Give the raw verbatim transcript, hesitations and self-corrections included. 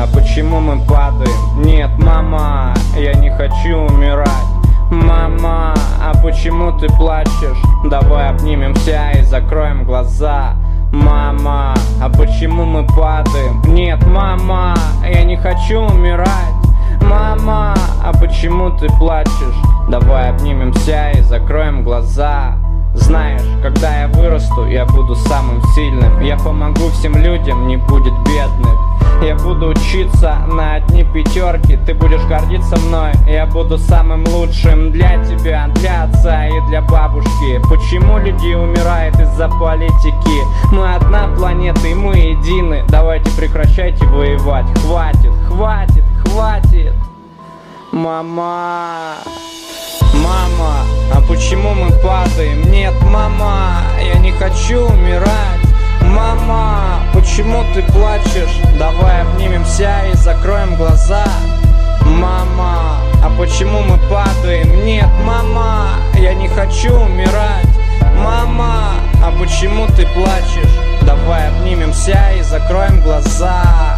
а почему мы падаем? Нет, мама, я не хочу умирать. Мама, а почему ты плачешь? Давай обнимемся и закроем глаза. Мама, а почему мы падаем? Нет, мама, я не хочу умирать. Мама, а почему ты плачешь? Давай обнимемся и закроем глаза. Знаешь, когда я вырасту, я буду самым сильным. Я помогу всем людям, не будет бедных. Я буду учиться на одни пятерки. Ты будешь гордиться мной. Я буду самым лучшим для тебя, для отца и для бабушки. Почему люди умирают из-за политики? Мы одна планета и мы едины. Давайте прекращайте воевать. Хватит, хватит, хватит. Мама, мама, а почему мы падаем? Нет, мама, я не хочу умирать. Мама, почему ты плачешь? Давай обнимемся и закроем глаза. Мама, а почему мы падаем? Нет, мама, я не хочу умирать. Мама, а почему ты плачешь? Давай обнимемся и закроем глаза.